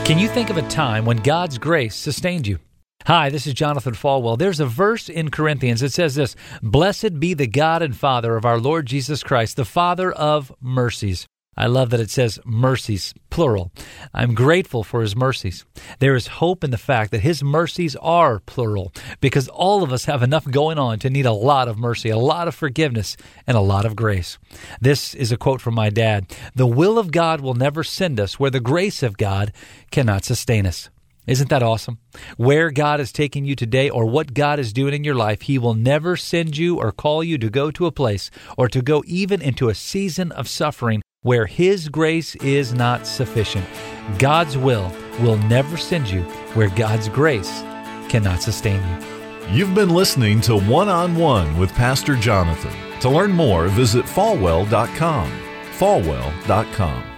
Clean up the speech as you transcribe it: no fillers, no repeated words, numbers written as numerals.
Can you think of a time when God's grace sustained you? Hi, this is Jonathan Falwell. There's a verse in Corinthians that says this: "Blessed be the God and Father of our Lord Jesus Christ, the Father of mercies." I love that it says mercies, plural. I'm grateful for His mercies. There is hope in the fact that His mercies are plural, because all of us have enough going on to need a lot of mercy, a lot of forgiveness, and a lot of grace. This is a quote from my dad: "The will of God will never send us where the grace of God cannot sustain us." Isn't that awesome? Where God is taking you today, or what God is doing in your life, He will never send you or call you to go to a place or to go even into a season of suffering where His grace is not sufficient. God's will never send you where God's grace cannot sustain you. You've been listening to One-on-One with Pastor Jonathan. To learn more, visit falwell.com. falwell.com.